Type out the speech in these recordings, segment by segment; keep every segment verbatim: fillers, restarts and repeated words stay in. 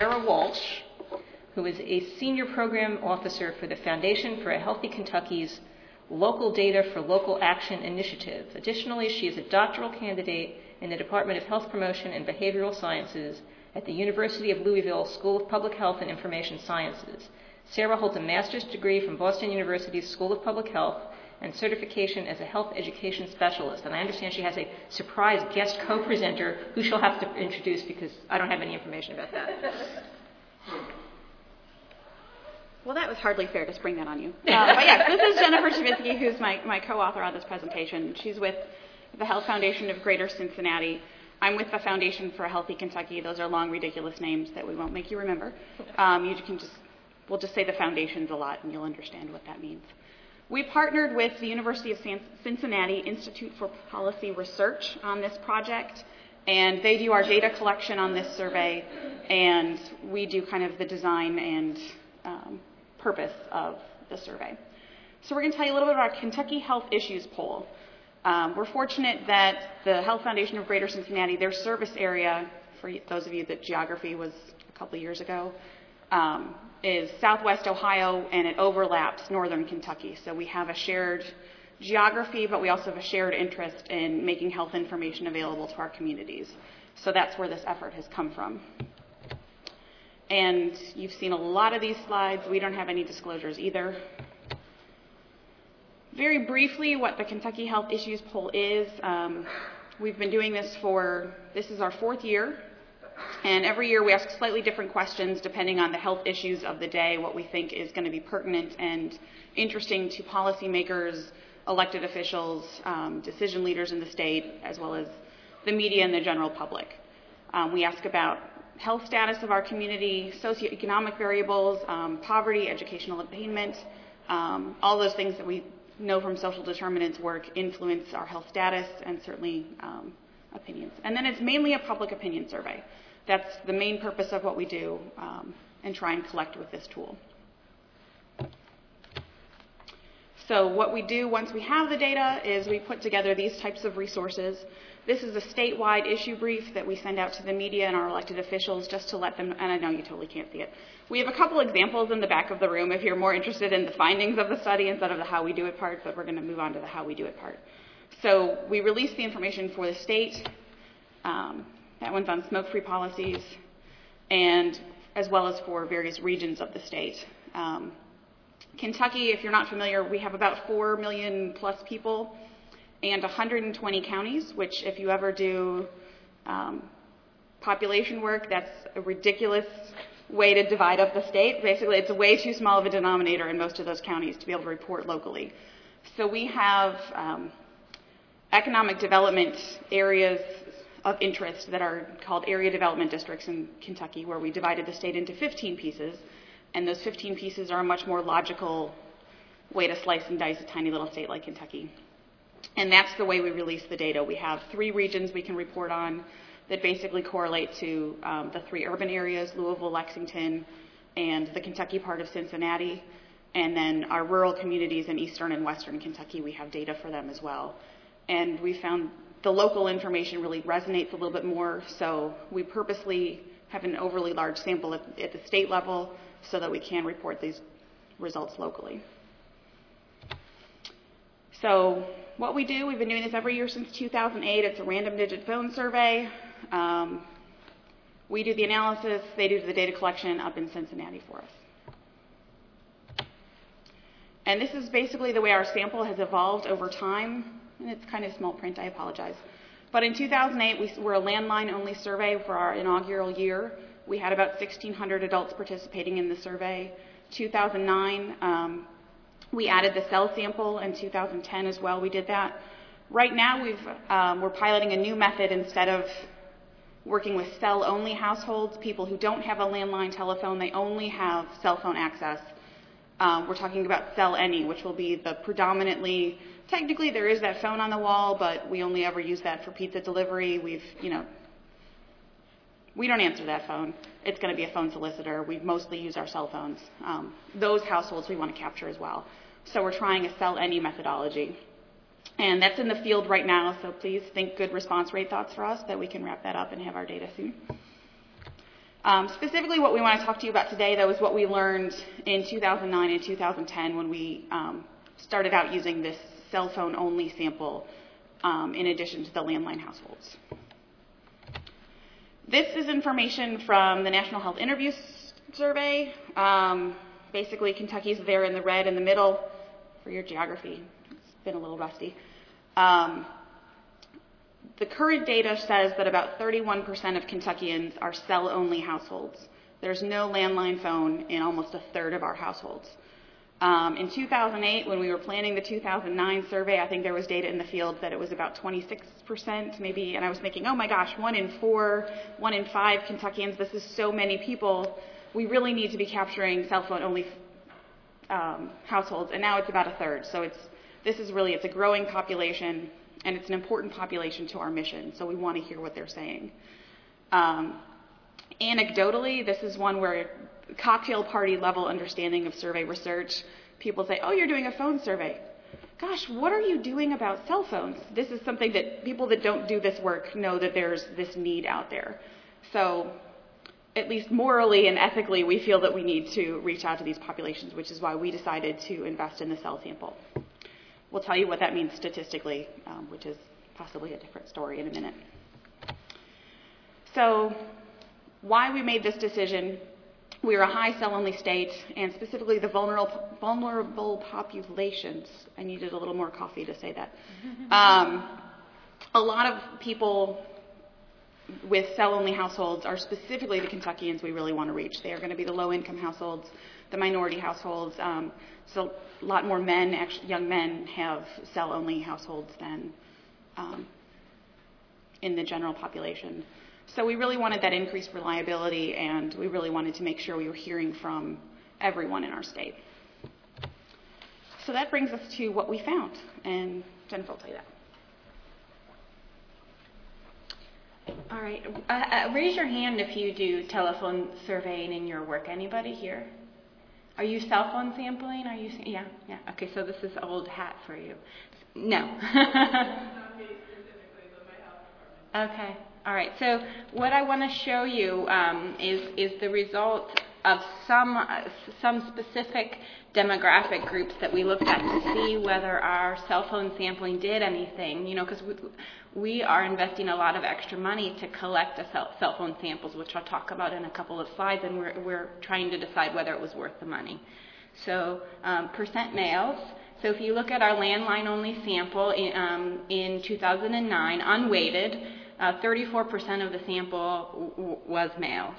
Sarah Walsh, who is a senior program officer for the Foundation for a Healthy Kentucky's Local Data for Local Action Initiative. Additionally, she is a doctoral candidate in the Department of Health Promotion and Behavioral Sciences at the University of Louisville School of Public Health and Information Sciences. Sarah holds a master's degree from Boston University's School of Public Health and certification as a health education specialist. And I understand she has a surprise guest co-presenter who she'll have to introduce because I don't have any information about that. Well, that was hardly fair to spring that on you. Uh, but yes, this is Jennifer Chavinsky, who's my, my co-author on this presentation. She's with the Health Foundation of Greater Cincinnati. I'm with the Foundation for a Healthy Kentucky. Those are long, ridiculous names that we won't make you remember. Um, you can just, we'll just say the foundations a lot, and you'll understand what that means. We partnered with the University of Cincinnati Institute for Policy Research on this project, and they do our data collection on this survey, and we do kind of the design and um, purpose of the survey. So we're going to tell you a little bit about our Kentucky Health Issues Poll. Um, we're fortunate that the Health Foundation of Greater Cincinnati, their service area, for those of you that geography was a couple of years ago, um, is southwest Ohio, and it overlaps northern Kentucky. So we have a shared geography, but we also have a shared interest in making health information available to our communities. So that's where this effort has come from. And you've seen a lot of these slides. We don't have any disclosures either. Very briefly, what the Kentucky Health Issues Poll is. Um, we've been doing this for, this is our fourth year. And every year we ask slightly different questions depending on the health issues of the day, what we think is going to be pertinent and interesting to policymakers, elected officials, um, decision leaders in the state, as well as the media and the general public. Um, we ask about health status of our community, socioeconomic variables, um, poverty, educational attainment, um, all those things that we know from social determinants work influence our health status and certainly um, opinions. And then it's mainly a public opinion survey. That's the main purpose of what we do um, and try and collect with this tool. So what we do once we have the data is we put together these types of resources. This is a statewide issue brief that we send out to the media and our elected officials just to let them, and I know you totally can't see it. We have a couple examples in the back of the room if you're more interested in the findings of the study instead of the how we do it part, but we're going to move on to the how we do it part. So we release the information for the state. Um, that one's on smoke-free policies, and as well as for various regions of the state. Um, Kentucky, if you're not familiar, we have about four million plus people and one hundred twenty counties, which if you ever do um, population work, that's a ridiculous way to divide up the state. Basically, it's way too small of a denominator in most of those counties to be able to report locally. So we have um, economic development areas of interest that are called area development districts in Kentucky, where we divided the state into fifteen pieces. And those fifteen pieces are a much more logical way to slice and dice a tiny little state like Kentucky. And that's the way we release the data. We have three regions we can report on that basically correlate to um, the three urban areas, Louisville, Lexington, and the Kentucky part of Cincinnati. And then our rural communities in eastern and western Kentucky, we have data for them as well. And we found the local information really resonates a little bit more, so we purposely have an overly large sample at, at the state level so that we can report these results locally. So what we do, we've been doing this every year since two thousand eight. It's a random digit phone survey. Um, we do the analysis, they do the data collection up in Cincinnati for us. And this is basically the way our sample has evolved over time. And it's kind of small print, I apologize. But in two thousand eight, we were a landline-only survey for our inaugural year. We had about sixteen hundred adults participating in the survey. two thousand nine, um, we added the cell sample. In two thousand ten as well, we did that. Right now, we've, um, we're piloting a new method. Instead of working with cell-only households, people who don't have a landline telephone, they only have cell phone access. Um, we're talking about Cell Any, which will be the predominantly, technically there is that phone on the wall, but we only ever use that for pizza delivery. We've, you know, we don't answer that phone. It's going to be a phone solicitor. We mostly use our cell phones. Um, those households we want to capture as well. So we're trying a Cell Any methodology. And that's in the field right now, so please think good response rate thoughts for us that we can wrap that up and have our data soon. Um, specifically, what we want to talk to you about today, though, is what we learned in two thousand nine and two thousand ten when we um, started out using this cell phone-only sample um, in addition to the landline households. This is information from the National Health Interview Survey. Um, basically, Kentucky's there in the red in the middle for your geography. It's been a little rusty. Um, The current data says that about thirty-one percent of Kentuckians are cell-only households. There's no landline phone in almost a third of our households. Um, in two thousand eight, when we were planning the two thousand nine survey, I think there was data in the field that it was about twenty-six percent maybe, and I was thinking, oh my gosh, one in four, one in five Kentuckians, this is so many people. We really need to be capturing cell phone-only um, households, and now it's about a third. So it's this is really, it's a growing population, and it's an important population to our mission, so we want to hear what they're saying. Um, anecdotally, this is one where cocktail party level understanding of survey research, people say, oh, you're doing a phone survey. Gosh, what are you doing about cell phones? This is something that people that don't do this work know that there's this need out there. So at least morally and ethically, we feel that we need to reach out to these populations, which is why we decided to invest in the cell sample. We'll tell you what that means statistically, um, which is possibly a different story in a minute. So why we made this decision, we are a high cell-only state, and specifically the vulnerable, vulnerable populations. I needed a little more coffee to say that. Um, a lot of people with cell-only households are specifically the Kentuckians we really want to reach. They are going to be the low-income households, the minority households. Um, so a lot more men, actually, young men, have cell-only households than um, in the general population. So we really wanted that increased reliability, and we really wanted to make sure we were hearing from everyone in our state. So that brings us to what we found, and Jennifer will tell you that. All right. Uh, uh, raise your hand if you do telephone surveying in your work. Anybody here? Are you cell phone sampling? Are you? Yeah. Yeah. Okay. So this is old hat for you. No. Okay. All right. So what I want to show you um, is is the result of some uh, some specific demographic groups that we looked at to see whether our cell phone sampling did anything. You know, because we, we are investing a lot of extra money to collect the cell, cell phone samples, which I'll talk about in a couple of slides, and we're we're trying to decide whether it was worth the money. So um, percent males. So if you look at our landline-only sample in, um, in two thousand nine, unweighted, uh, thirty-four percent of the sample w- was males.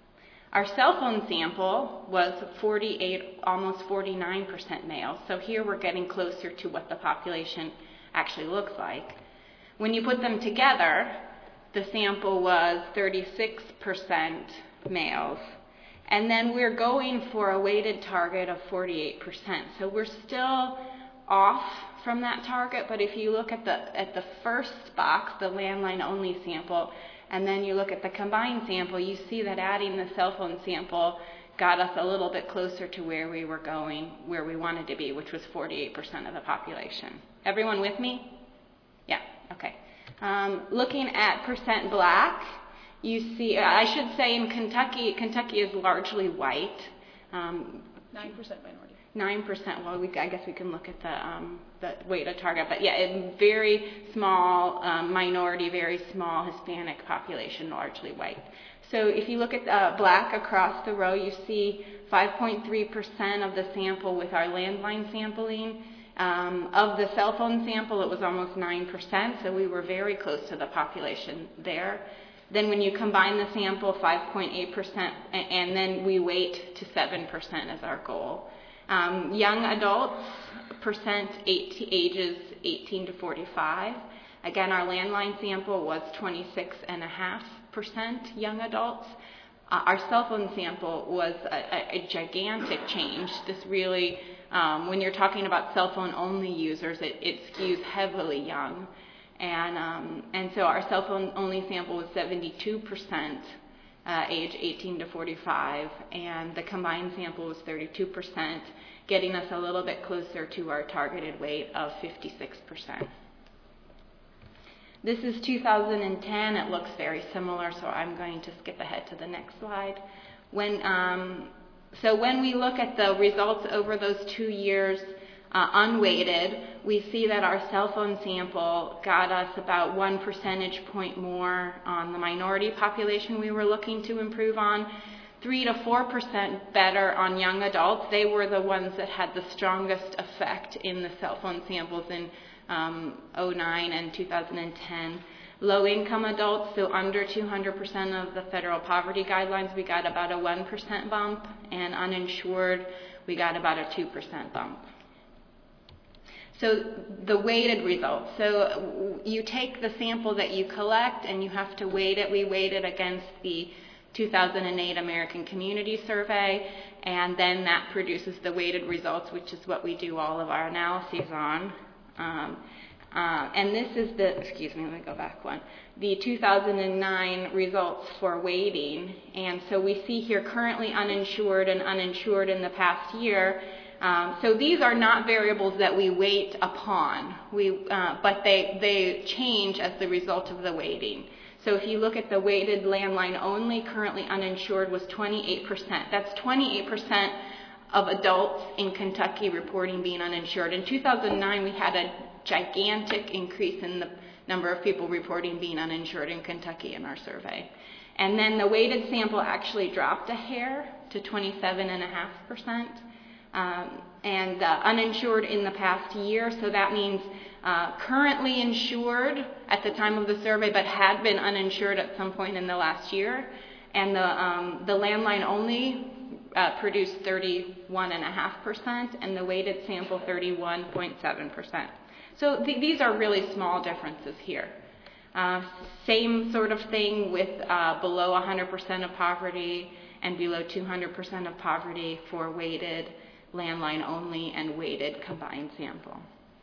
Our cell phone sample was forty-eight, almost forty-nine percent males. So here we're getting closer to what the population actually looks like. When you put them together, the sample was thirty-six percent males. And then we're going for a weighted target of forty-eight percent. So we're still off from that target, but if you look at the at the first box, the landline-only sample, and then you look at the combined sample, you see that adding the cell phone sample got us a little bit closer to where we were going, where we wanted to be, which was forty-eight percent of the population. Everyone with me? Yeah, okay. Um, looking at percent black, you see, I should say in Kentucky, Kentucky is largely white. Um, nine percent minority. nine percent, well, we, I guess we can look at the, um, the weighted target, but yeah, a very small um, minority, very small Hispanic population, largely white. So if you look at uh, black across the row, you see five point three percent of the sample with our landline sampling. Um, of the cell phone sample, it was almost nine percent, so we were very close to the population there. Then when you combine the sample, five point eight percent, and then we weight to seven percent as our goal. Um, young adults, percent eight, ages eighteen to forty-five. Again, our landline sample was twenty-six point five percent young adults. Uh, our cell phone sample was a, a, a gigantic change. This really, um, when you're talking about cell phone only users, it, it skews heavily young. And, um, and so our cell phone only sample was seventy-two percent uh, age eighteen to forty-five, and the combined sample was thirty-two percent, getting us a little bit closer to our targeted weight of fifty-six percent. This is two thousand ten. It looks very similar, so I'm going to skip ahead to the next slide. When, um, so when we look at the results over those two years, uh, unweighted, we see that our cell phone sample got us about one percentage point more on the minority population we were looking to improve on, three to four percent better on young adults. They were the ones that had the strongest effect in the cell phone samples in um, oh nine and two thousand ten. Low-income adults, so under two hundred percent of the federal poverty guidelines, we got about a one percent bump, and uninsured, we got about a two percent bump. So the weighted results. So you take the sample that you collect and you have to weight it. We weight it against the two thousand eight American Community Survey, and then that produces the weighted results, which is what we do all of our analyses on. Um, uh, and this is the, excuse me, let me go back one, the two thousand nine results for weighting. And so we see here currently uninsured and uninsured in the past year. Um, so these are not variables that we weight upon, we, uh, but they, they change as the result of the weighting. So if you look at the weighted landline only, currently uninsured was twenty-eight percent. That's twenty-eight percent of adults in Kentucky reporting being uninsured. In two thousand nine, we had a gigantic increase in the number of people reporting being uninsured in Kentucky in our survey. And then the weighted sample actually dropped a hair to twenty-seven point five percent. Um, and uh, uninsured in the past year, so that means uh, currently insured at the time of the survey, but had been uninsured at some point in the last year. And the, um, the landline only uh, produced thirty-one point five percent, and the weighted sample thirty-one point seven percent. So th- these are really small differences here. Uh, same sort of thing with uh, below one hundred percent of poverty and below two hundred percent of poverty for weighted landline only and weighted combined sample.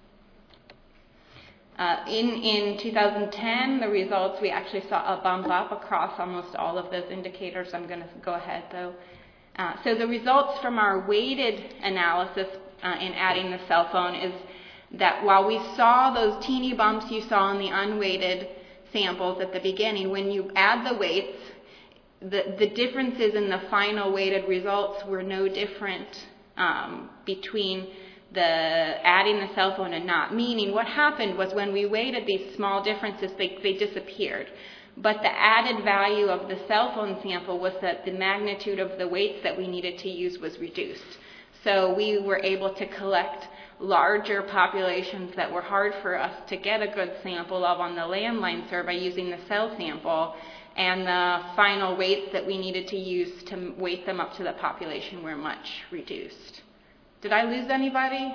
Uh, in, in two thousand ten, the results, we actually saw a bump up across almost all of those indicators. I'm going to go ahead though. Uh, so the results from our weighted analysis uh, in adding the cell phone is that while we saw those teeny bumps you saw in the unweighted samples at the beginning, when you add the weights, the, the differences in the final weighted results were no different Um, between the adding the cell phone and not. Meaning what happened was when we weighted these small differences, they, they disappeared. But the added value of the cell phone sample was that the magnitude of the weights that we needed to use was reduced. So we were able to collect larger populations that were hard for us to get a good sample of on the landline survey using the cell sample, and the final weights that we needed to use to weight them up to the population were much reduced. Did I lose anybody?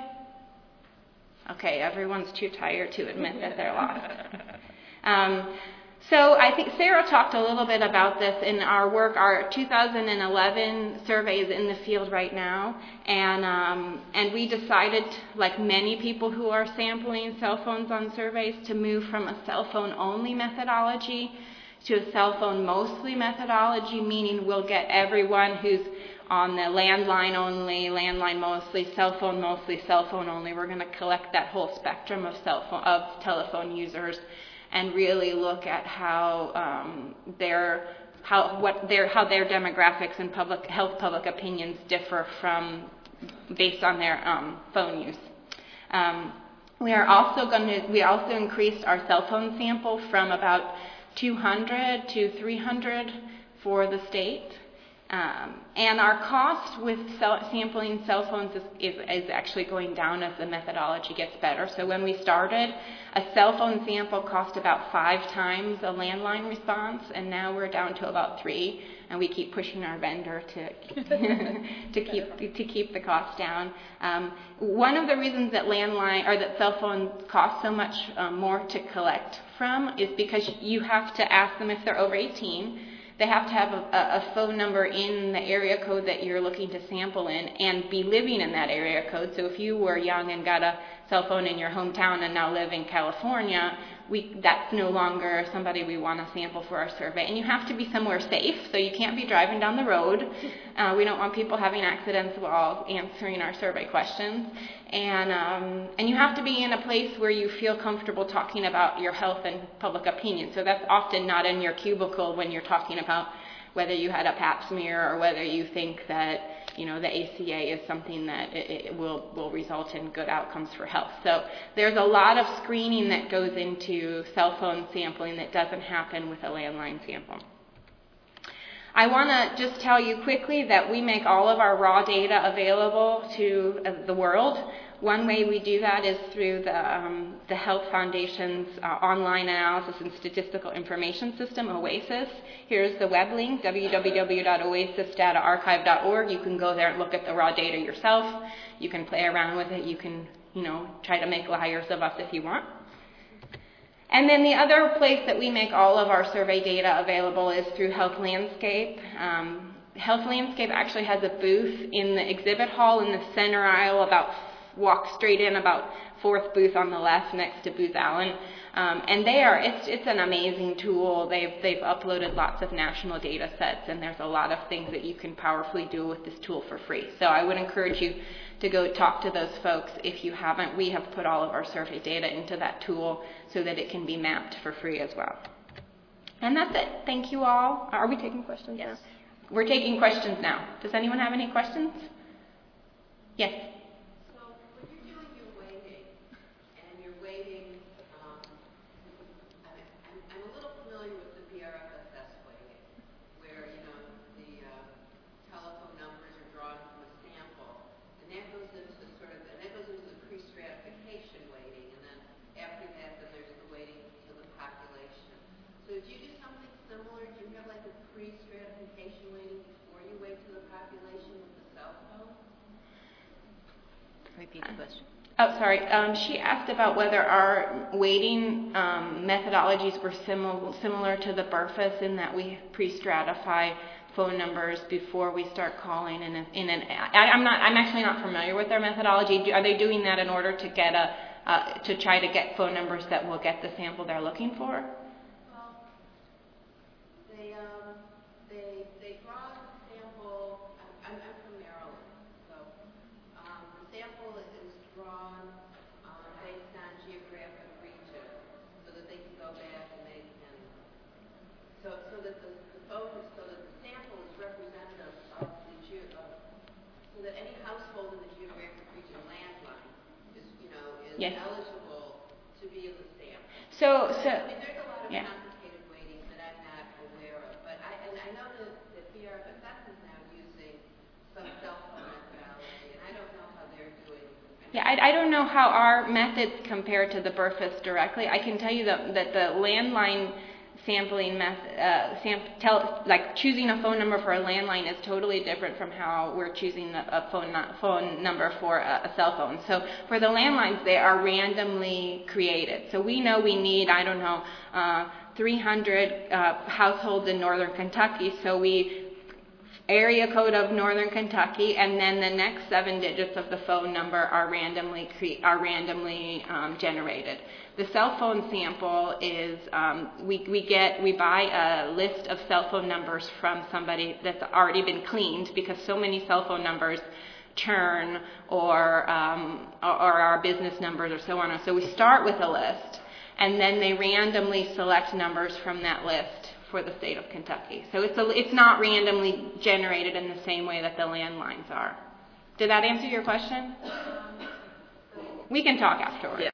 Okay, everyone's too tired to admit that they're lost. Um, so I think Sarah talked a little bit about this in our work. Our two thousand eleven survey is in the field right now, and um, and we decided, like many people who are sampling cell phones on surveys, to move from a cell phone only methodology to a cell phone mostly methodology, meaning we'll get everyone who's on the landline only, landline mostly, cell phone mostly, cell phone only. We're going to collect that whole spectrum of cell phone, of telephone users, and really look at how um, their how what their how their demographics and public health public opinions differ from based on their um, phone use. Um, we are also going to we also increased our cell phone sample from about two hundred to three hundred for the state. Um, and our cost with cell, sampling cell phones is, is, is actually going down as the methodology gets better. So when we started, a cell phone sample cost about five times a landline response, and now we're down to about three, and we keep pushing our vendor to to keep to keep the cost down. Um, one of the reasons that landline or that cell phones cost so much um, more to collect from is because you have to ask them if they're over eighteen. They have to have a, a phone number in the area code that you're looking to sample in and be living in that area code. So if you were young and got a cell phone in your hometown and now live in California, we that's no longer somebody we want to sample for our survey. And you have to be somewhere safe, so you can't be driving down the road. Uh, we don't want people having accidents while answering our survey questions. And um, and you have to be in a place where you feel comfortable talking about your health and public opinion. So that's often not in your cubicle when you're talking about whether you had a pap smear or whether you think that, you know, the A C A is something that it, it will, will result in good outcomes for health. So there's a lot of screening that goes into cell phone sampling that doesn't happen with a landline sample. I want to just tell you quickly that we make all of our raw data available to uh, the world. One way we do that is through the, um, the Health Foundation's uh, Online Analysis and Statistical Information System, OASIS. Here's the web link, w w w dot oasis data archive dot org. You can go there and look at the raw data yourself. You can play around with it. You can, you know, try to make liars of us if you want. And then the other place that we make all of our survey data available is through Health Landscape. Um, Health Landscape actually has a booth in the exhibit hall in the center aisle, about walk straight in, about fourth booth on the left next to Booz Allen. Um, and they are, it's, it's an amazing tool. They've, they've uploaded lots of national data sets, and there's a lot of things that you can powerfully do with this tool for free. So I would encourage you to go talk to those folks if you haven't. We have put all of our survey data into that tool so that it can be mapped for free as well. And that's it. Thank you all. Are we taking questions Yes. now? We're taking questions now. Does anyone have any questions? Yes. Repeat the question. Oh, sorry. Um, she asked about whether our weighting um, methodologies were simil- similar to the B R F I S in that we pre-stratify phone numbers before we start calling. In, a, in an, I, I'm not. I'm actually not familiar with their methodology. Do, are they doing that in order to get a uh, to try to get phone numbers that will get the sample they're looking for? Yes. Eligible to be in the sample. So, so I mean, there's a lot of yeah. complicated weighting that I'm not aware of, but I and I know that, that B R F S is now using some cell phone methodology, and I don't know how they're doing. Yeah, I, I don't know how our methods compare to the B R F I S directly. I can tell you that, that the landline sampling method, uh, sam- tell, like choosing a phone number for a landline is totally different from how we're choosing a, a phone no- phone number for a, a cell phone. So for the landlines, they are randomly created. So we know we need, I don't know, uh, three hundred uh, households in northern Kentucky. So we area code of northern Kentucky, and then the next seven digits of the phone number are randomly cre- are randomly um, generated. The cell phone sample is um, we we get we buy a list of cell phone numbers from somebody that's already been cleaned, because so many cell phone numbers churn or um, or, or our business numbers or so on. So we start with a list, and then they randomly select numbers from that list for the state of Kentucky. So it's a, it's not randomly generated in the same way that the landlines are. Did that answer your question? We can talk afterwards. Yeah.